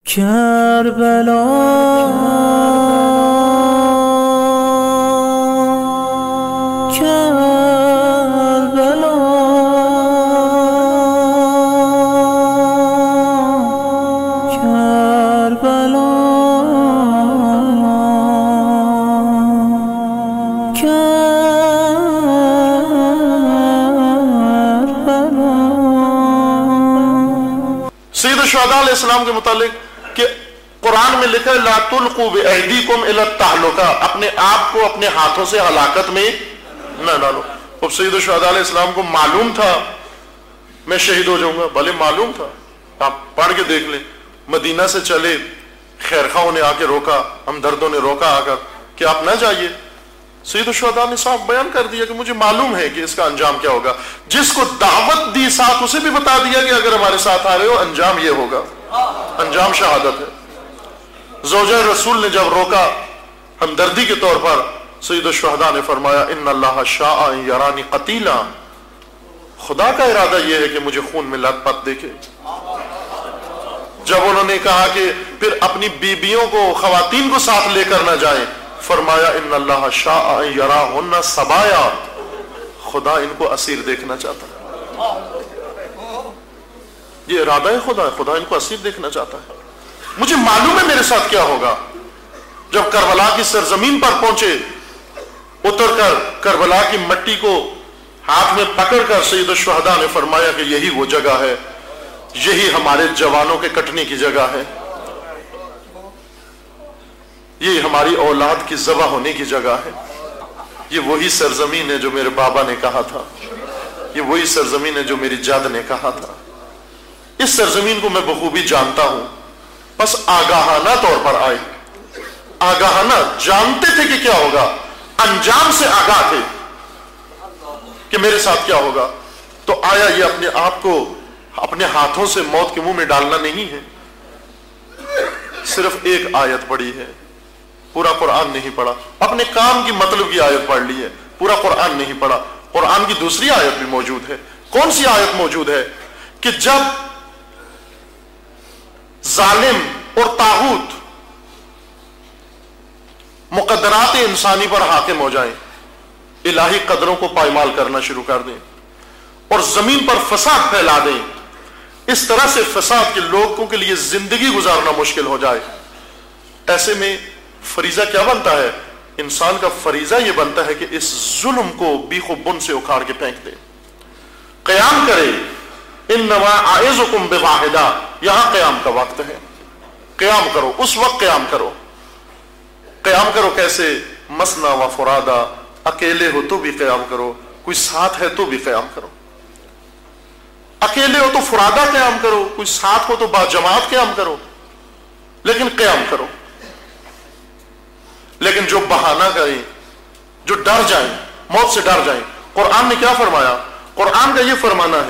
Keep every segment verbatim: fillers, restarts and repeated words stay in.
کربلا کربلا کربلا سید الشہداء علیہ السلام کے متعلق کہ قرآن میں لکھا ہے لا تلقوا بأیدیکم الی التہلکہ، اپنے آپ کو اپنے ہاتھوں سے ہلاکت میں نہ ڈالو۔ اب سید الشہداء علیہ السلام کو معلوم تھا میں شہید ہو جاؤں گا، بھلے معلوم تھا، آپ پڑھ کے دیکھ لیں، مدینہ سے چلے، خیرخواہوں نے آ کے روکا، ہمدردوں نے روکا آ کر کہ آپ نہ جائیے۔ سید الشہداء نے صاحب بیان کر دیا کہ مجھے معلوم ہے کہ اس کا انجام کیا ہوگا۔ جس کو دعوت دی ساتھ اسے بھی بتا دیا کہ اگر ہمارے ساتھ آ رہے ہو انجام یہ ہوگا، انجام شہادت ہے۔ زوجہ رسول نے جب روکا ہمدردی کے طور پر، سید الشہداء نے فرمایا ان اللہ شاء ان یرانی قتیلا، خدا کا ارادہ یہ ہے کہ مجھے خون میں لت پت دیکھے۔ جب انہوں نے کہا کہ پھر اپنی بیبیوں کو، خواتین کو ساتھ لے کر نہ جائیں، فرمایا ان اللہ شاء ان یراہن سبایا، خدا ان کو اسیر دیکھنا چاہتا ہے۔ یہ ارادہ ہے خدا ہے، خدا ان کو اسیر دیکھنا چاہتا ہے۔ مجھے معلوم ہے میرے ساتھ کیا ہوگا۔ جب کربلا کی سرزمین پر پہنچے، اتر کر کربلا کی مٹی کو ہاتھ میں پکڑ کر سید الشہداء نے فرمایا کہ یہی وہ جگہ ہے، یہی ہمارے جوانوں کے کٹنے کی جگہ ہے، یہ ہماری اولاد کی ذبح ہونے کی جگہ ہے، یہ وہی سرزمین ہے جو میرے بابا نے کہا تھا، یہ وہی سرزمین ہے جو میری جد نے کہا تھا۔ اس سرزمین کو میں بخوبی جانتا ہوں، بس آگاہانہ طور پر آئے، آگاہانہ جانتے تھے کہ کیا ہوگا، انجام سے آگاہ تھے کہ میرے ساتھ کیا ہوگا۔ تو آیا یہ اپنے آپ کو اپنے ہاتھوں سے موت کے منہ میں ڈالنا نہیں ہے۔ صرف ایک آیت پڑھی ہے، پورا قرآن نہیں پڑھا، اپنے کام کی مطلب کی آیت پڑھ لی ہے، پورا قرآن نہیں پڑھا۔ قرآن کی دوسری آیت بھی موجود ہے۔ کون سی آیت موجود ہے؟ کہ جب ظالم اور طاغوت مقدرات انسانی پر حاکم ہو جائیں، الہی قدروں کو پائمال کرنا شروع کر دیں اور زمین پر فساد پھیلا دیں، اس طرح سے فساد کے لوگوں کے لیے زندگی گزارنا مشکل ہو جائے، ایسے میں فریضہ کیا بنتا ہے؟ انسان کا فریضہ یہ بنتا ہے کہ اس ظلم کو بیخ و بن سے اکھاڑ کے پھینک دے، قیام کرے۔ انما اعظکم بواحدہ، یہاں قیام کا وقت ہے، قیام کرو، اس وقت قیام کرو۔ قیام کرو کیسے؟ مثنا و فرادا، اکیلے ہو تو بھی قیام کرو، کوئی ساتھ ہے تو بھی قیام کرو۔ اکیلے ہو تو فرادا قیام کرو، کوئی ساتھ ہو تو با جماعت قیام کرو، لیکن قیام کرو۔ لیکن جو بہانہ کریں، جو ڈر جائیں، موت سے ڈر جائیں، قرآن نے کیا فرمایا؟ قرآن کا یہ فرمانا ہے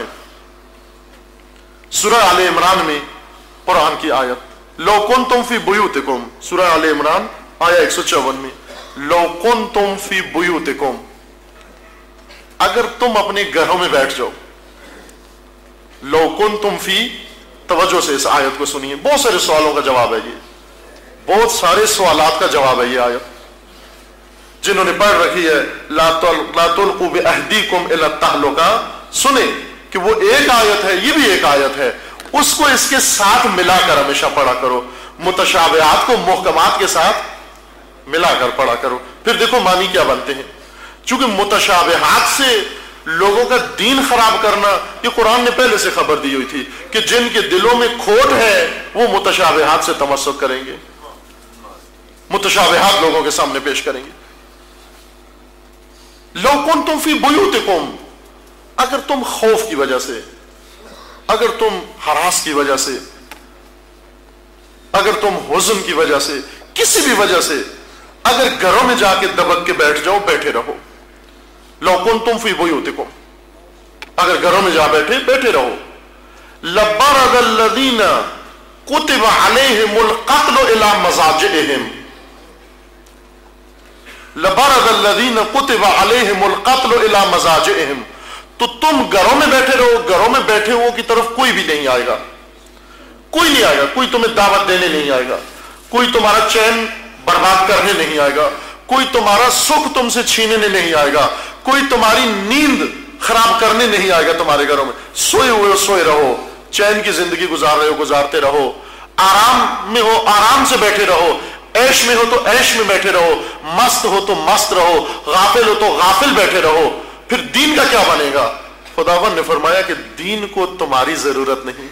سورہ آل عمران میں، قرآن کی آیت لو کنتم فی بیوتکم، سورہ آل عمران آیا ایک سو چون میں، لو کنتم فی بیوتکم، اگر تم اپنے گھروں میں بیٹھ جاؤ، لو کنتم فی، توجہ سے اس آیت کو سنیے، بہت سارے سوالوں کا جواب ہے یہ، بہت سارے سوالات کا جواب ہے یہ آیت۔ جنہوں نے پڑھ رکھی ہے لا تلقوا بأیدیکم الی التہلکہ، سنیں کہ وہ ایک آیت ہے، یہ بھی ایک آیت ہے، اس کو اس کے ساتھ ملا کر ہمیشہ پڑھا کرو، متشابہات کو محکمات کے ساتھ ملا کر پڑھا کرو، پھر دیکھو معنی کیا بنتے ہیں۔ چونکہ متشابہات سے لوگوں کا دین خراب کرنا، یہ قرآن نے پہلے سے خبر دی ہوئی تھی کہ جن کے دلوں میں کھوٹ ہے وہ متشابہات سے تمسک کریں گے، متشابہات لوگوں کے سامنے پیش کریں گے۔ لو کنتم فی بیوتکم، اگر تم خوف کی وجہ سے، اگر تم ہراس کی وجہ سے، اگر تم حزن کی وجہ سے، کسی بھی وجہ سے اگر گھروں میں جا کے دبک کے بیٹھ جاؤ، بیٹھے رہو، لو کنتم فی بیوتکم، اگر گھروں میں جا بیٹھے بیٹھے رہو، لبرز الذین کتب علیہم القتل الی مضاجعہم، لبرز الذین کتب علیہم القتل الی مضاجعہم، تو تم گھروں میں بیٹھے رہو، گھروں میں بیٹھے ہو کی طرف کوئی بھی نہیں آئے گا، कोई नहीं आएगा, कोई तुम्हें दावत देने नहीं आएगा, कोई तुम्हारा चैन बर्बाद करने नहीं आएगा, कोई तुम्हारा सुख तुमसे छीनने नहीं आएगा, कोई तुम्हारी नींद खराब करने नहीं आएगा तुम्हारे घरों में। सोए हुए हो सोए रहो, चैन की जिंदगी गुजार रहे हो गुजारते रहो, आराम में हो आराम से बैठे रहो, ऐश में हो तो ऐश में बैठे रहो, मस्त हो तो मस्त रहो, गाफिल हो तो गाफिल बैठे रहो। फिर दीन का क्या बनेगा? खुदावन ने फरमाया कि दीन को तुम्हारी जरूरत नहीं,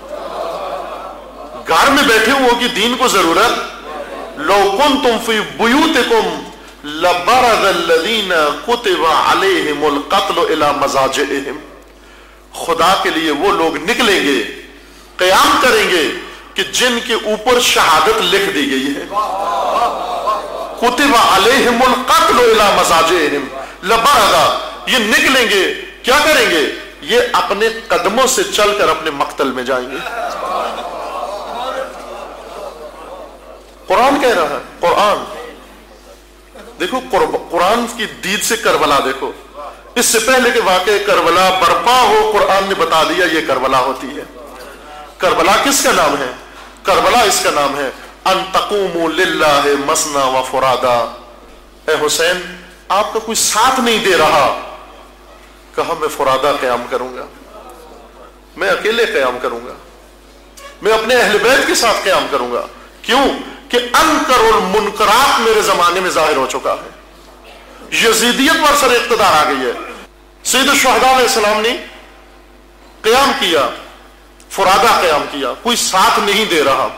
घर में बैठे हुए की दीन को जरूरत। लौ कुंतुम फी बुयूतिकुम लबरज़ल्लज़ीना कुतिबा अलैहिमुल क़त्लु इला मज़ाजिहिम। खुदा के लिए वो लोग निकलेंगे, क़याम करेंगे कि जिनके ऊपर शहादत लिख दी गई है। कुतिबा अलैहिमुल क़त्लु इला मज़ाजिहिम लबरज़ा, ये निकलेंगे, क्या करेंगे? ये अपने कदमों से चलकर अपने मक्तल में जाएंगे। कुरान कह रहा है, कुरान देखो, कुरान की दीद से करबला देखो। इससे पहले के वाक़े करबला बर्पा हो, कुरान ने बता दिया ये करबला होती है। करबला किसका नाम है? करबला इसका नाम है अन तक़ूमू लिल्लाहि मसना व फुरादा। ए हुसैन, आपका कोई साथ नहीं दे रहा, कहा मैं फुरादा क़याम करूंगा, मैं अकेले क़याम करूंगा, मैं अपने अहले बैत के साथ क़याम करूंगा। क्यों? कि अनकरुल मुनकरात मेरे जमाने में जाहिर हो चुका है, यजीदियत पर सर इक़्तिदार आ गई है। सैयद शुहदा अलैहिस्सलाम ने क़याम किया, फुरादा क़याम किया, कोई साथ नहीं दे रहा।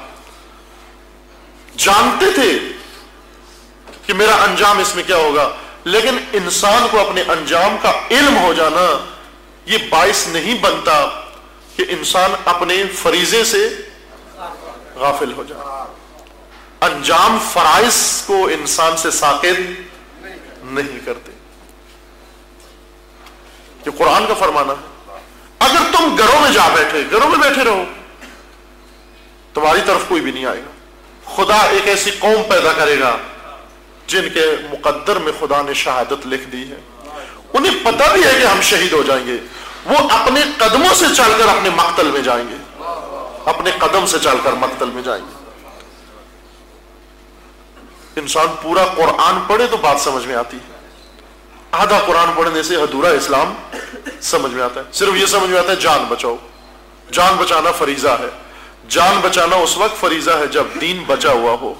जानते थे कि मेरा अंजाम इसमें क्या होगा, लेकिन इंसान को अपने अंजाम का इल्म हो जाना ये बाइस नहीं बनता कि इंसान अपने फरीजे से गाफिल हो जाए। अंजाम फराइज को इंसान से साकित नहीं करते। ये कुरान का फरमाना है। अगर तुम घरों में जा बैठे, घरों में बैठे रहो, तुम्हारी तरफ कोई भी नहीं आएगा। खुदा एक ऐसी कौम पैदा करेगा जिनके मुकद्दर में खुदा ने शहादत लिख दी है, उन्हें पता भी है कि हम शहीद हो जाएंगे, वो अपने कदमों से चलकर अपने मक्तल में जाएंगे, अपने कदम से चलकर मक्तल में जाएंगे। इंसान पूरा कुरान पढ़े तो बात समझ में आती है, आधा कुरान पढ़ने से अधूरा इस्लाम समझ में आता है। सिर्फ ये समझ में आता है जान बचाओ, जान बचाना फरीजा है। जान बचाना उस वक्त फरीजा है जब दीन बचा हुआ हो।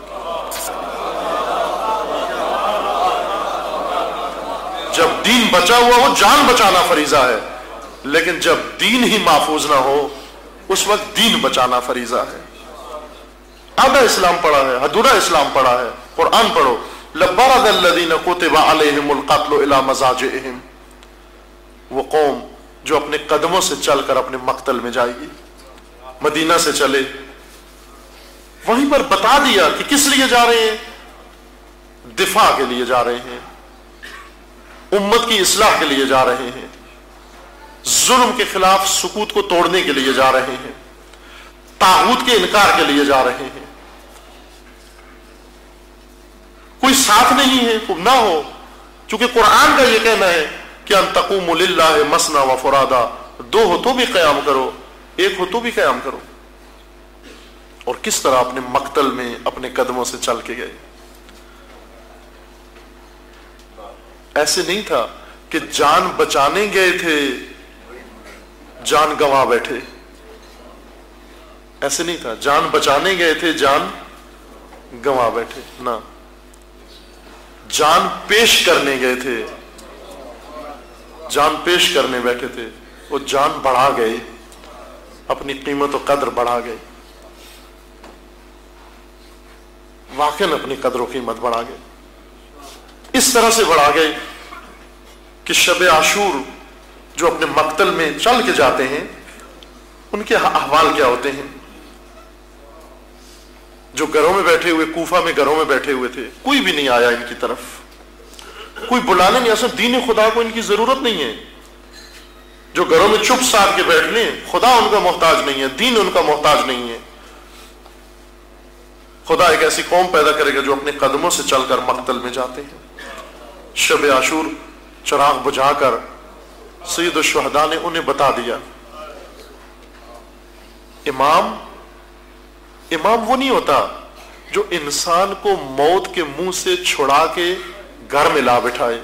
जब दीन बचा हुआ हो जान बचाना फरीजा है, लेकिन जब दीन ही महफूज ना हो उस वक्त दीन बचाना फरीजा है। आधा इस्लाम पढ़ा है, अधूरा इस्लाम पढ़ा है। कुरान पढ़ो, लबरज़ल्लज़ीना कुतिबा अलैहिमुल क़त्लु इला मज़ाजिहिम, वो कौम जो अपने कदमों से चलकर अपने मक्तल में जाएगी। मदीना से चले, वहीं पर बता दिया कि किस लिए जा रहे हैं, दिफा के लिए जा रहे हैं, उम्मत की इस्लाह के लिए जा रहे हैं, जुल्म के खिलाफ सुकूत को तोड़ने के लिए जा रहे हैं, तागूत के इनकार के लिए जा रहे हैं। कोई साथ नहीं है ना हो, क्योंकि कुरान का यह कहना है कि अन तक़ूमू लिल्लाहि मसना व फुरादा, दो हो तो भी क़याम करो, एक हो तो भी क़याम करो। और किस तरह अपने मक्तल में अपने कदमों से चल के गए। ऐसे नहीं था कि जान बचाने गए थे जान गंवा बैठे, ऐसे नहीं था। जान बचाने गए थे जान गंवा बैठे ना, जान पेश करने गए थे, जान पेश करने बैठे थे, वो जान बढ़ा गए, अपनी कीमत और कदर बढ़ा गए, वाकई अपनी कदर और कीमत बढ़ा गए। इस तरह से बढ़ा गए कि शब आशूर जो अपने मक्तल में चल के जाते हैं उनके अहवाल क्या होते हैं। जो घरों में बैठे हुए, कूफा में घरों में बैठे हुए थे, कोई भी नहीं आया इनकी तरफ, कोई बुलाने नहीं। असल दीन खुदा को इनकी जरूरत नहीं है। जो घरों में चुप साध के बैठ लें, खुदा उनका मोहताज नहीं है, दीन उनका मोहताज नहीं है। खुदा एक ऐसी कौम पैदा करेगा जो अपने कदमों से चलकर मक्तल में जाते हैं। शब आशूर चिराग बुझाकर सैयद शुहदा ने उन्हें बता दिया, इमाम امام وہ نہیں ہوتا جو انسان کو موت کے منہ سے چھڑا کے گھر میں لا بٹھائے،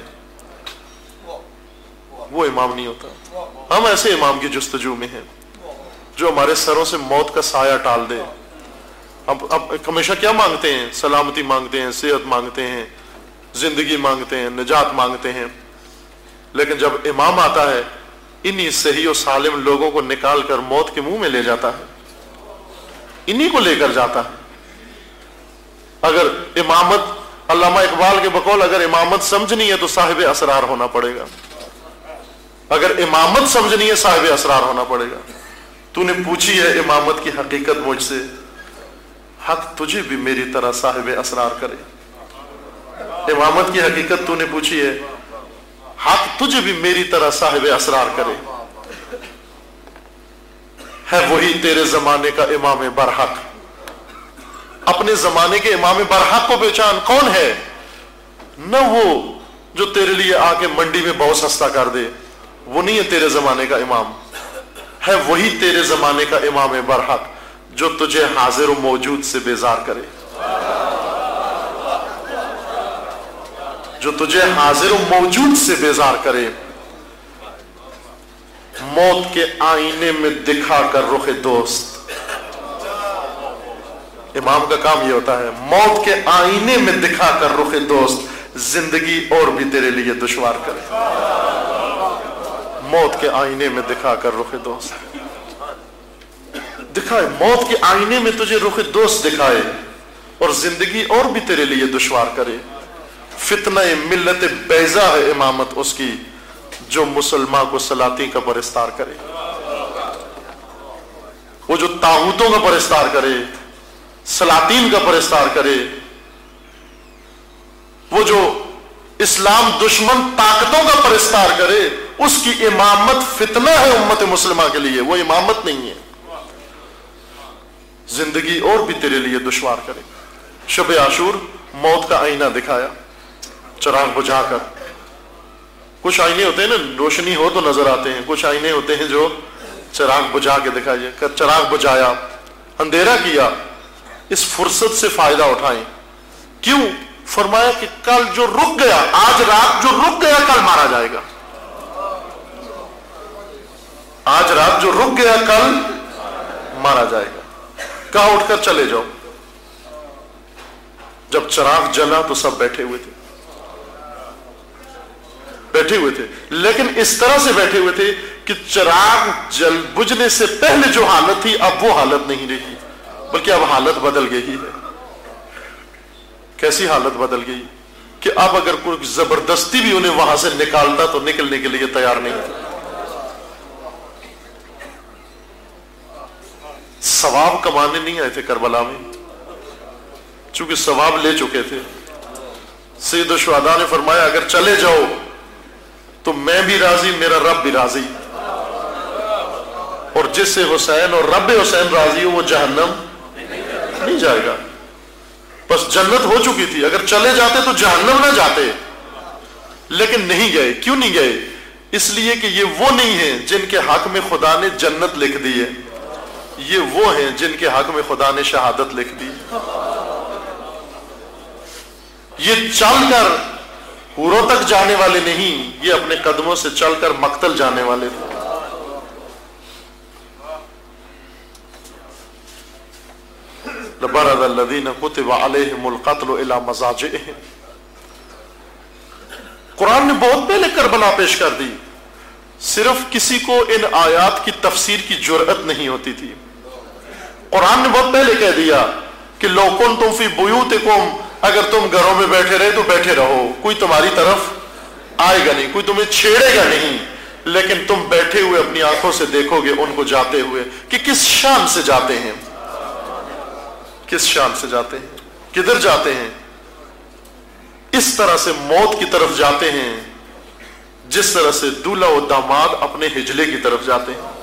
وہ امام نہیں ہوتا۔ ہم ایسے امام کی جستجو میں ہیں جو ہمارے سروں سے موت کا سایہ ٹال دے۔ اب اب ہمیشہ کیا مانگتے ہیں؟ سلامتی مانگتے ہیں، صحت مانگتے ہیں، زندگی مانگتے ہیں، نجات مانگتے ہیں، لیکن جب امام آتا ہے انہی صحیح و سالم لوگوں کو نکال کر موت کے منہ میں لے جاتا ہے، انہی کو لے کر جاتا ہے۔ اگر امامت، علامہ اقبال کے بقول، اگر امامت سمجھنی ہے تو صاحب اسرار ہونا پڑے گا، اگر امامت سمجھنی ہے صاحب اسرار ہونا پڑے گا۔ تو نے پوچھی ہے امامت کی حقیقت مجھ سے، حق تجھے بھی میری طرح صاحب اسرار کرے۔ امامت کی حقیقت تو نے پوچھی ہے، حق تجھے بھی میری طرح صاحب اسرار کرے۔ ہے وہی تیرے زمانے کا امام برحق، اپنے زمانے کے امام برحق کو پہچان۔ کون ہے؟ نہ وہ جو تیرے لیے آ کے منڈی میں بہت سستا کر دے، وہ نہیں ہے تیرے زمانے کا امام، ہے وہی تیرے زمانے کا امام برحق جو تجھے حاضر و موجود سے بیزار کرے، جو تجھے حاضر و موجود سے بیزار کرے۔ موت کے آئینے میں دکھا کر رخ دوست، امام کا کام یہ ہوتا ہے، موت کے آئینے میں دکھا کر رخ دوست، زندگی اور بھی تیرے لیے دشوار کرے۔ موت کے آئینے میں دکھا کر رخ دوست دکھائے، موت کے آئینے میں تجھے رخ دوست دکھائے اور زندگی اور بھی تیرے لیے دشوار کرے۔ فتنہ ملت بیضا ہے امامت اس کی جو مسلمان کو سلاطین کا پرستار کرے، وہ جو طاغوتوں کا پرستار کرے، سلاطین کا پرستار کرے، وہ جو اسلام دشمن طاقتوں کا پرستار کرے، اس کی امامت فتنہ ہے امت مسلمہ کے لیے، وہ امامت نہیں ہے۔ زندگی اور بھی تیرے لیے دشوار کرے۔ شب عاشور موت کا آئینہ دکھایا چراغ بجھا کر۔ کچھ آئینے ہوتے ہیں نا روشنی ہو تو نظر آتے ہیں، کچھ آئینے ہوتے ہیں جو چراغ بجھا کے دکھائیے، چراغ بجھایا، اندھیرا کیا، اس فرصت سے فائدہ اٹھائیں۔ کیوں؟ فرمایا کہ کل جو رک گیا، آج رات جو رک گیا کل مارا جائے گا، آج رات جو رک گیا کل مارا جائے گا۔ کہا اٹھ کر چلے جاؤ۔ جب چراغ جلا تو سب بیٹھے ہوئے تھے، بیٹھے ہوئے تھے لیکن اس طرح سے بیٹھے ہوئے تھے کہ چراغ جل بجھنے سے پہلے جو حالت تھی اب وہ حالت نہیں رہی، بلکہ اب حالت بدل گئی ہے۔ کیسی حالت بدل گئی کہ اب اگر کوئی زبردستی بھی انہیں وہاں سے نکالتا تو نکلنے کے لیے تیار نہیں تھا۔ ثواب کمانے نہیں آئے تھے کربلا میں، چونکہ ثواب لے چکے تھے۔ سید الشہداء نے فرمایا اگر چلے جاؤ تو میں بھی راضی، میرا رب بھی راضی، اور جس سے حسین اور رب حسین راضی ہو وہ جہنم نہیں جائے گا۔ بس جنت ہو چکی تھی، اگر چلے جاتے تو جہنم نہ جاتے، لیکن نہیں گئے۔ کیوں نہیں گئے؟ اس لیے کہ یہ وہ نہیں ہیں جن کے حق میں خدا نے جنت لکھ دی ہے، یہ وہ ہیں جن کے حق میں خدا نے شہادت لکھ دی۔ یہ چل کر حوروں تک جانے والے نہیں، یہ اپنے قدموں سے چل کر مقتل جانے والے تھے۔ لَبَرَزَ الَّذِينَ كُتِبَ عَلَيْهِمُ الْقَتْلُ إِلَى مَضَاجِعِهِمْ۔ قرآن نے بہت پہلے کربلا پیش کر دی، صرف کسی کو ان آیات کی تفسیر کی جرأت نہیں ہوتی تھی۔ قرآن نے بہت پہلے کہہ دیا کہ لَوْ كُنْتُمْ فِي بُيُوتِكُمْ، اگر تم گھروں میں بیٹھے رہے تو بیٹھے رہو، کوئی تمہاری طرف آئے گا نہیں، کوئی تمہیں چھیڑے گا نہیں، لیکن تم بیٹھے ہوئے اپنی آنکھوں سے دیکھو گے ان کو جاتے ہوئے کہ کس شان سے جاتے ہیں، کس شان سے جاتے ہیں، کدھر جاتے ہیں۔ اس طرح سے موت کی طرف جاتے ہیں جس طرح سے دولہا و داماد اپنے ہجلے کی طرف جاتے ہیں۔